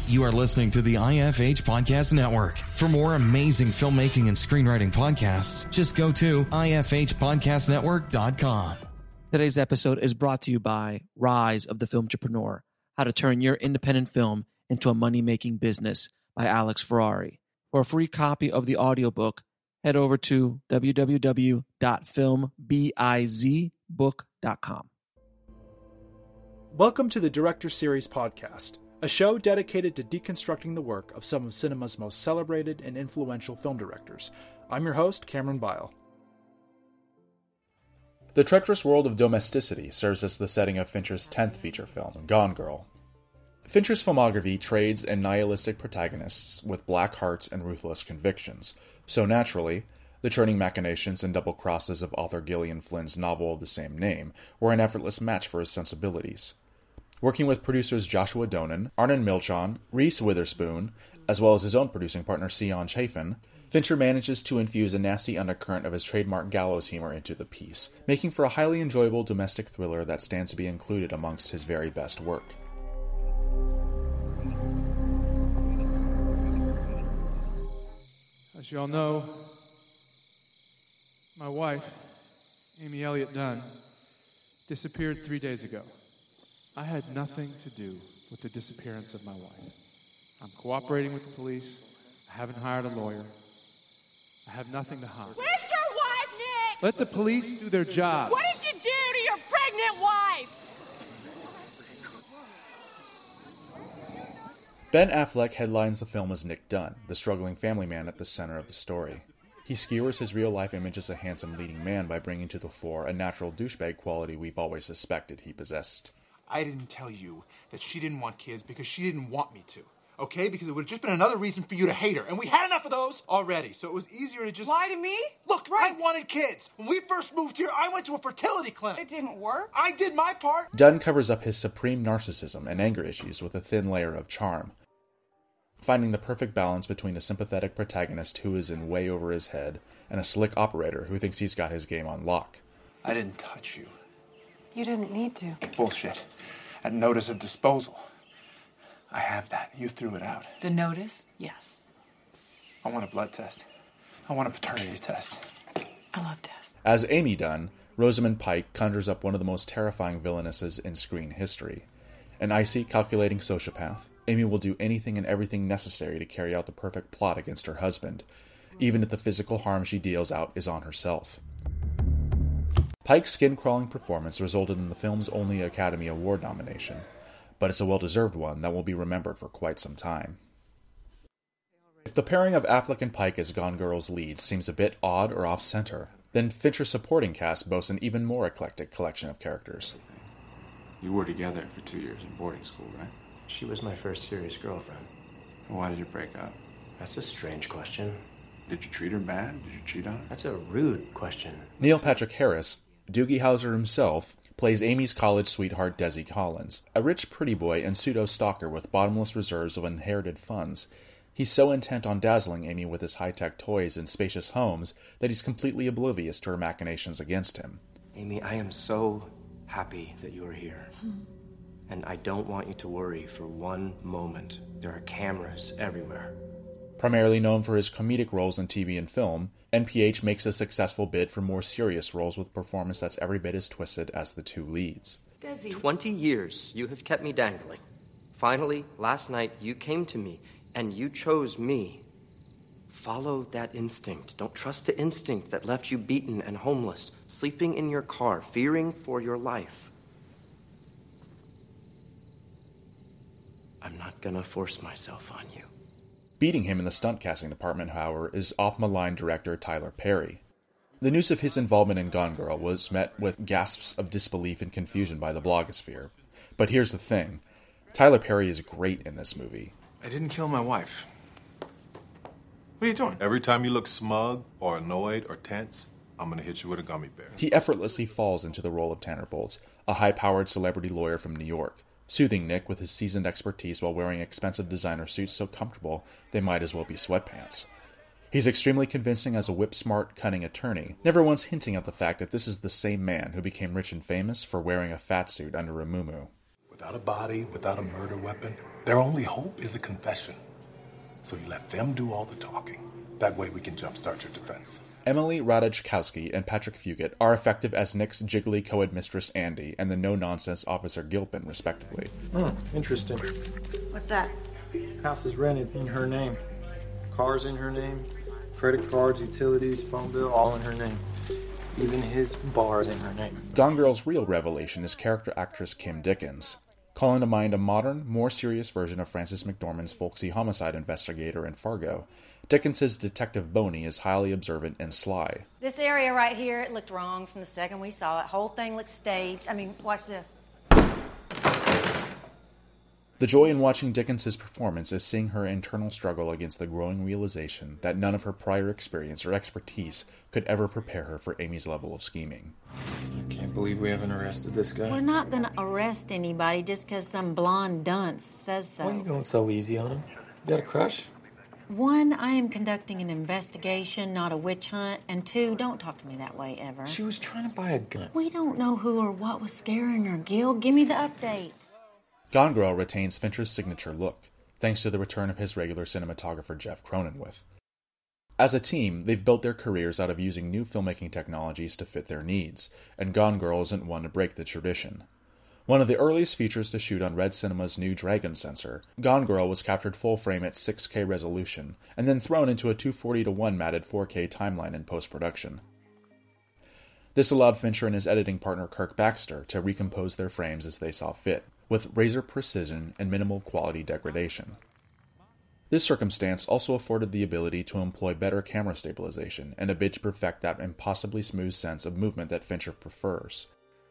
You are listening to the IFH Podcast Network. For more amazing filmmaking and screenwriting podcasts, just go to ifhpodcastnetwork.com. Today's episode is brought to you by Rise of the Film Entrepreneur, How to Turn Your Independent Film into a Money-Making Business by Alex Ferrari. For a free copy of the audiobook, head over to www.filmbizbook.com. Welcome to the Director Series Podcast, a show dedicated to deconstructing the work of some of cinema's most celebrated and influential film directors. I'm your host, Cameron Bile. The treacherous world of domesticity serves as the setting of Fincher's 10th feature film, Gone Girl. Fincher's filmography trades in nihilistic protagonists with black hearts and ruthless convictions, so naturally, the churning machinations and double crosses of author Gillian Flynn's novel of the same name were an effortless match for his sensibilities. Working with producers Joshua Donen, Arnon Milchan, Reese Witherspoon, as well as his own producing partner Sion Chafin, Fincher manages to infuse a nasty undercurrent of his trademark gallows humor into the piece, making for a highly enjoyable domestic thriller that stands to be included amongst his very best work. As you all know, my wife, Amy Elliott Dunn, disappeared 3 days ago. I had nothing to do with the disappearance of my wife. I'm cooperating with the police. I haven't hired a lawyer. I have nothing to hide. Where's your wife, Nick? Let the police do their job. What did you do to your pregnant wife? Ben Affleck headlines the film as Nick Dunn, the struggling family man at the center of the story. He skewers his real-life image as a handsome leading man by bringing to the fore a natural douchebag quality we've always suspected he possessed. I didn't tell you that she didn't want kids because she didn't want me to, okay? Because it would have just been another reason for you to hate her, and we had enough of those already, so it was easier to just... Lie to me? Look, right. I wanted kids. When we first moved here, I went to a fertility clinic. It didn't work? I did my part. Dunn covers up his supreme narcissism and anger issues with a thin layer of charm, finding the perfect balance between a sympathetic protagonist who is in way over his head and a slick operator who thinks he's got his game on lock. I didn't touch you. You didn't need to. Bullshit. At notice of disposal. I have that. You threw it out. The notice? Yes. I want a blood test. I want a paternity test. I love tests. As Amy Dunn, Rosamund Pike conjures up one of the most terrifying villainesses in screen history. An icy, calculating sociopath, Amy will do anything and everything necessary to carry out the perfect plot against her husband, even if the physical harm she deals out is on herself. Pike's skin-crawling performance resulted in the film's only Academy Award nomination, but it's a well-deserved one that will be remembered for quite some time. If the pairing of Affleck and Pike as Gone Girl's leads seems a bit odd or off-center, then Fincher's supporting cast boasts an even more eclectic collection of characters. You were together for 2 years in boarding school, right? She was my first serious girlfriend. Why did you break up? That's a strange question. Did you treat her bad? Did you cheat on her? That's a rude question. Neil Patrick Harris, Doogie Howser himself, plays Amy's college sweetheart Desi Collins, a rich pretty boy and pseudo-stalker with bottomless reserves of inherited funds. He's so intent on dazzling Amy with his high-tech toys and spacious homes that he's completely oblivious to her machinations against him. Amy, I am so happy that you are here. And I don't want you to worry for one moment. There are cameras everywhere. Primarily known for his comedic roles in TV and film, NPH makes a successful bid for more serious roles with a performance that's every bit as twisted as the two leads. Desi. 20 years you have kept me dangling. Finally, last night you came to me, and you chose me. Follow that instinct. Don't trust the instinct that left you beaten and homeless, sleeping in your car, fearing for your life. I'm not gonna force myself on you. Beating him in the stunt casting department, however, is off-the-line director Tyler Perry. The news of his involvement in Gone Girl was met with gasps of disbelief and confusion by the blogosphere. But here's the thing. Tyler Perry is great in this movie. I didn't kill my wife. What are you doing? Every time you look smug or annoyed or tense, I'm going to hit you with a gummy bear. He effortlessly falls into the role of Tanner Bolts, a high-powered celebrity lawyer from New York, soothing Nick with his seasoned expertise while wearing expensive designer suits so comfortable they might as well be sweatpants. He's extremely convincing as a whip-smart, cunning attorney, never once hinting at the fact that this is the same man who became rich and famous for wearing a fat suit under a muumuu. Without a body, without a murder weapon, Their only hope is a confession. So you let them do all the talking. That way we can jumpstart your defense. Emily Ratajkowski and Patrick Fugit are effective as Nick's jiggly co-ed mistress Andy and the no-nonsense Officer Gilpin, respectively. Interesting. What's that? House is rented in her name. Cars in her name. Credit cards, utilities, phone bill, all in her name. Even his bar is in her name. Gone Girl's real revelation is character actress Kim Dickens. Calling to mind a modern, more serious version of Frances McDormand's folksy homicide investigator in Fargo, Dickens's Detective Boney is highly observant and sly. This area right here, it looked wrong from the second we saw it. Whole thing looked staged. I mean, watch this. The joy in watching Dickens's performance is seeing her internal struggle against the growing realization that none of her prior experience or expertise could ever prepare her for Amy's level of scheming. I can't believe we haven't arrested this guy. We're not going to arrest anybody just because some blonde dunce says so. Why are you going so easy on him? You got a crush? One, I am conducting an investigation, not a witch hunt. And two, don't talk to me that way ever. She was trying to buy a gun. We don't know who or what was scaring her, Gil. Give me the update. Gone Girl retains Fincher's signature look, thanks to the return of his regular cinematographer Jeff Cronenweth. As a team, they've built their careers out of using new filmmaking technologies to fit their needs, and Gone Girl isn't one to break the tradition. One of the earliest features to shoot on Red Cinema's new Dragon sensor, Gone Girl was captured full frame at 6K resolution, and then thrown into a 240:1 matted 4K timeline in post-production. This allowed Fincher and his editing partner Kirk Baxter to recompose their frames as they saw fit, with razor precision and minimal quality degradation. This circumstance also afforded the ability to employ better camera stabilization in a bid to perfect that impossibly smooth sense of movement that Fincher prefers.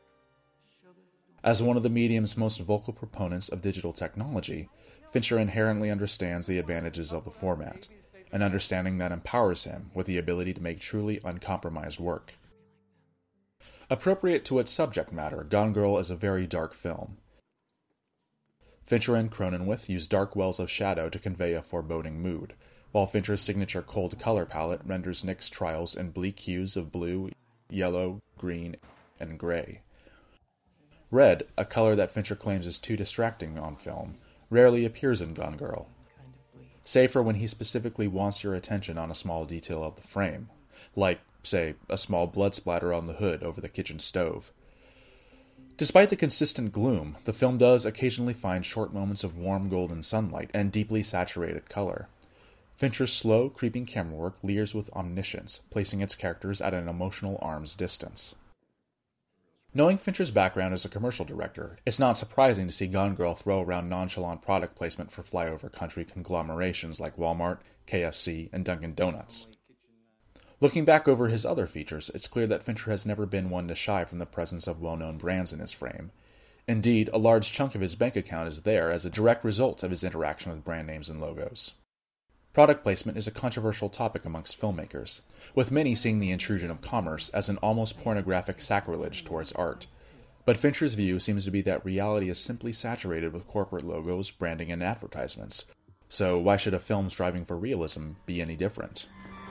As one of the medium's most vocal proponents of digital technology, Fincher inherently understands the advantages of the format, an understanding that empowers him with the ability to make truly uncompromised work. Appropriate to its subject matter, Gone Girl is a very dark film. Fincher and Cronenweth use dark wells of shadow to convey a foreboding mood, while Fincher's signature cold color palette renders Nick's trials in bleak hues of blue, yellow, green, and gray. Red, a color that Fincher claims is too distracting on film, rarely appears in Gone Girl, save for when he specifically wants your attention on a small detail of the frame, like, say, a small blood splatter on the hood over the kitchen stove. Despite the consistent gloom, the film does occasionally find short moments of warm golden sunlight and deeply saturated color. Fincher's slow, creeping camera work leers with omniscience, placing its characters at an emotional arm's distance. Knowing Fincher's background as a commercial director, it's not surprising to see Gone Girl throw around nonchalant product placement for flyover country conglomerations like Walmart, KFC, and Dunkin' Donuts. Looking back over his other features, it's clear that Fincher has never been one to shy from the presence of well-known brands in his frame. Indeed, a large chunk of his bank account is there as a direct result of his interaction with brand names and logos. Product placement is a controversial topic amongst filmmakers, with many seeing the intrusion of commerce as an almost pornographic sacrilege towards art. But Fincher's view seems to be that reality is simply saturated with corporate logos, branding, and advertisements. So why should a film striving for realism be any different?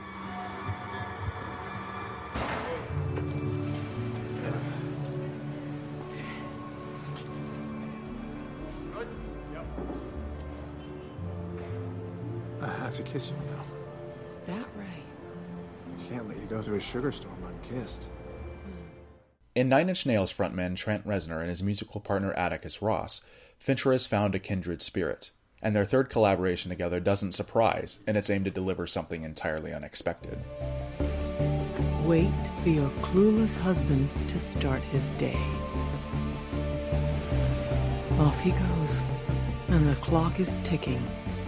I have to kiss you now. Is that right? I can't let you go through a sugar storm unkissed. In Nine Inch Nails frontman Trent Reznor and his musical partner Atticus Ross, Fincher has found a kindred spirit, and their third collaboration together doesn't surprise, and it's aimed to deliver something entirely unexpected. Wait for your clueless husband to start his day. Off he goes, and the clock is ticking.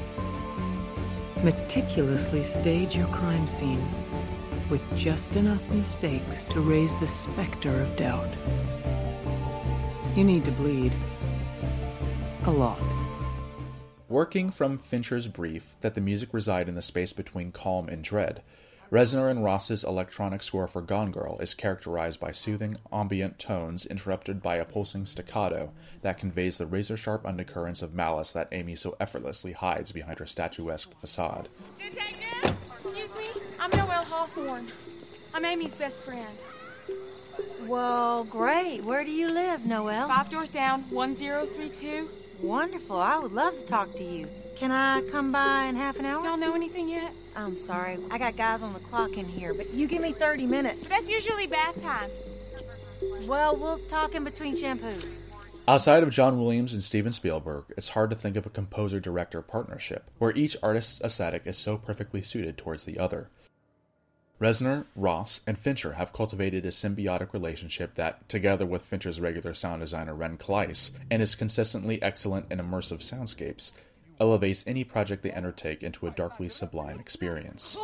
Meticulously stage your crime scene with just enough mistakes to raise the specter of doubt. You need to bleed. A lot. Working from Fincher's brief that the music reside in the space between calm and dread, Reznor and Ross's electronic score for Gone Girl is characterized by soothing, ambient tones interrupted by a pulsing staccato that conveys the razor-sharp undercurrents of malice that Amy so effortlessly hides behind her statuesque facade. Detective! Excuse me, I'm Noelle Hawthorne. I'm Amy's best friend. Well, great. Where do you live, Noelle? 5 doors down, 1032. Wonderful. I would love to talk to you. Can I come by in half an hour? Y'all know anything yet? I'm sorry. I got guys on the clock in here, but you give me 30 minutes. But that's usually bath time. Well, we'll talk in between shampoos. Outside of John Williams and Steven Spielberg, it's hard to think of a composer-director partnership where each artist's aesthetic is so perfectly suited towards the other. Reznor, Ross, and Fincher have cultivated a symbiotic relationship that, together with Fincher's regular sound designer Ren Kleiss and his consistently excellent and immersive soundscapes, elevates any project they undertake into a darkly sublime experience.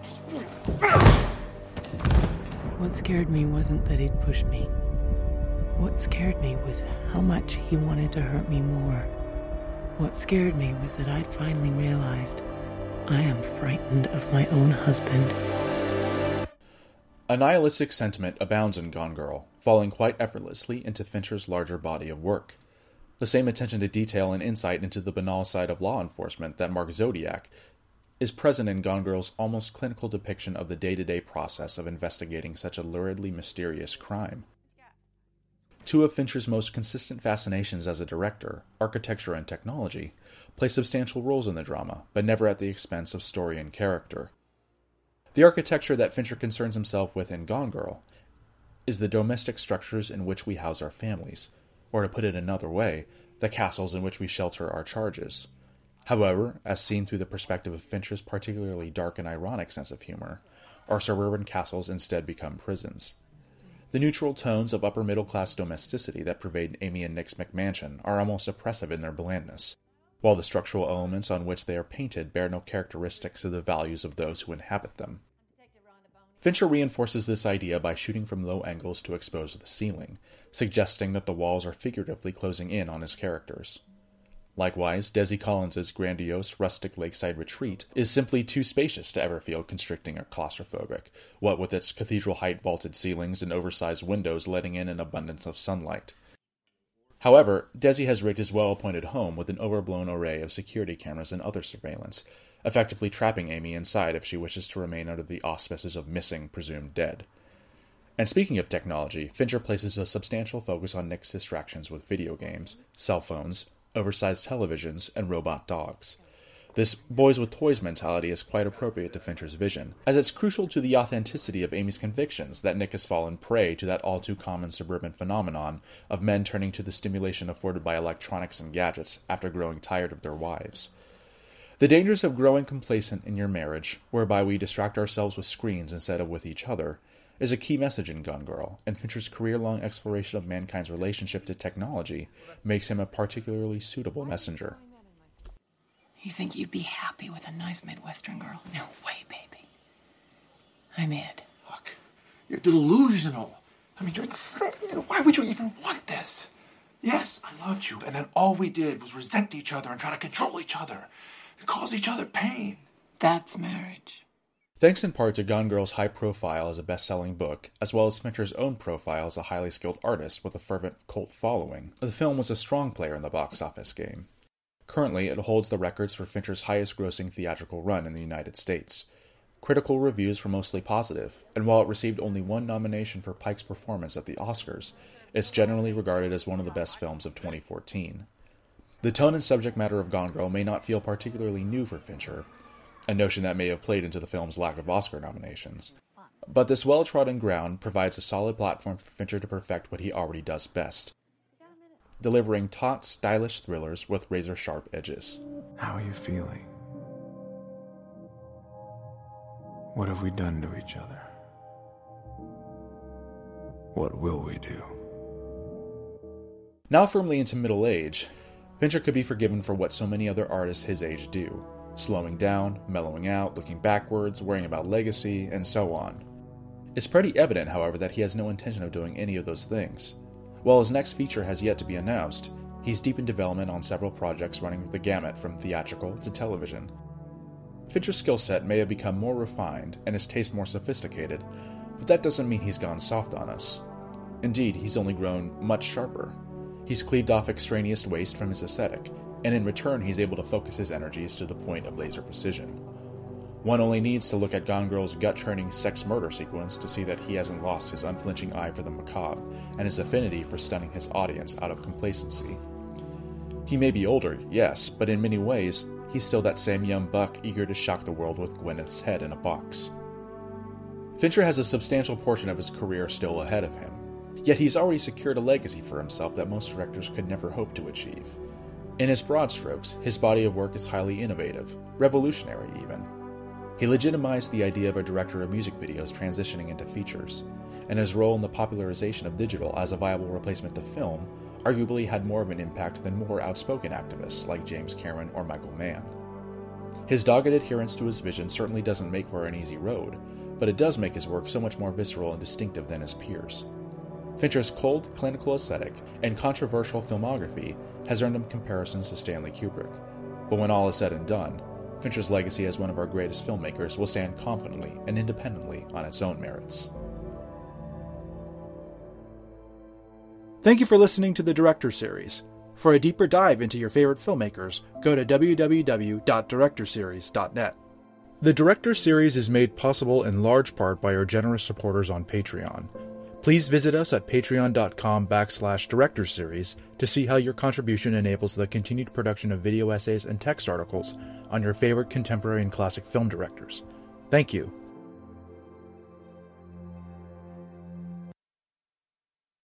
What scared me wasn't that he'd pushed me. What scared me was how much he wanted to hurt me more. What scared me was that I'd finally realized I am frightened of my own husband. A nihilistic sentiment abounds in Gone Girl, falling quite effortlessly into Fincher's larger body of work. The same attention to detail and insight into the banal side of law enforcement that mark Zodiac is present in Gone Girl's almost clinical depiction of the day-to-day process of investigating such a luridly mysterious crime. Two of Fincher's most consistent fascinations as a director, architecture and technology, play substantial roles in the drama, but never at the expense of story and character. The architecture that Fincher concerns himself with in Gone Girl is the domestic structures in which we house our families, or to put it another way, the castles in which we shelter our charges. However, as seen through the perspective of Fincher's particularly dark and ironic sense of humor, our suburban castles instead become prisons. The neutral tones of upper-middle-class domesticity that pervade Amy and Nick's McMansion are almost oppressive in their blandness, while the structural elements on which they are painted bear no characteristics of the values of those who inhabit them. Fincher reinforces this idea by shooting from low angles to expose the ceiling, suggesting that the walls are figuratively closing in on his characters. Likewise, Desi Collins' grandiose, rustic lakeside retreat is simply too spacious to ever feel constricting or claustrophobic, what with its cathedral-height vaulted ceilings and oversized windows letting in an abundance of sunlight. However, Desi has rigged his well-appointed home with an overblown array of security cameras and other surveillance, effectively trapping Amy inside if she wishes to remain under the auspices of missing, presumed dead. And speaking of technology, Fincher places a substantial focus on Nick's distractions with video games, cell phones, oversized televisions, and robot dogs. This boys with toys mentality is quite appropriate to Fincher's vision, as it's crucial to the authenticity of Amy's convictions that Nick has fallen prey to that all-too-common suburban phenomenon of men turning to the stimulation afforded by electronics and gadgets after growing tired of their wives. The dangers of growing complacent in your marriage, whereby we distract ourselves with screens instead of with each other, is a key message in Gone Girl, and Fincher's career-long exploration of mankind's relationship to technology makes him a particularly suitable messenger. You think you'd be happy with a nice Midwestern girl? No way, baby. I'm Ed. Look, you're delusional. I mean, you're insane. Why would you even want this? Yes, I loved you, and then all we did was resent each other and try to control each other. Cause each other pain. That's marriage. Thanks in part to Gone Girl's high profile as a best-selling book, as well as Fincher's own profile as a highly skilled artist with a fervent cult following, the film was a strong player in the box office game. Currently, it holds the records for Fincher's highest-grossing theatrical run in the United States. Critical reviews were mostly positive, and while it received only one nomination for Pike's performance at the Oscars, it's generally regarded as one of the best films of 2014. The tone and subject matter of Gone Girl may not feel particularly new for Fincher, a notion that may have played into the film's lack of Oscar nominations. But this well-trodden ground provides a solid platform for Fincher to perfect what he already does best, delivering taut, stylish thrillers with razor-sharp edges. How are you feeling? What have we done to each other? What will we do? Now firmly into middle age, Fincher could be forgiven for what so many other artists his age do, slowing down, mellowing out, looking backwards, worrying about legacy, and so on. It's pretty evident, however, that he has no intention of doing any of those things. While his next feature has yet to be announced, he's deep in development on several projects running the gamut from theatrical to television. Fincher's skill set may have become more refined and his taste more sophisticated, but that doesn't mean he's gone soft on us. Indeed, he's only grown much sharper. He's cleaved off extraneous waste from his aesthetic, and in return he's able to focus his energies to the point of laser precision. One only needs to look at Gone Girl's gut-churning sex-murder sequence to see that he hasn't lost his unflinching eye for the macabre and his affinity for stunning his audience out of complacency. He may be older, yes, but in many ways, he's still that same young buck eager to shock the world with Gwyneth's head in a box. Fincher has a substantial portion of his career still ahead of him, yet he's already secured a legacy for himself that most directors could never hope to achieve. In his broad strokes, his body of work is highly innovative, revolutionary even. He legitimized the idea of a director of music videos transitioning into features, and his role in the popularization of digital as a viable replacement to film arguably had more of an impact than more outspoken activists like James Cameron or Michael Mann. His dogged adherence to his vision certainly doesn't make for an easy road, but it does make his work so much more visceral and distinctive than his peers. Fincher's cold, clinical aesthetic and controversial filmography has earned him comparisons to Stanley Kubrick. But when all is said and done, Fincher's legacy as one of our greatest filmmakers will stand confidently and independently on its own merits. Thank you for listening to the Director Series. For a deeper dive into your favorite filmmakers, go to www.directorseries.net. The Director Series is made possible in large part by our generous supporters on Patreon. Please visit us at patreon.com/directorseries to see how your contribution enables the continued production of video essays and text articles on your favorite contemporary and classic film directors. Thank you.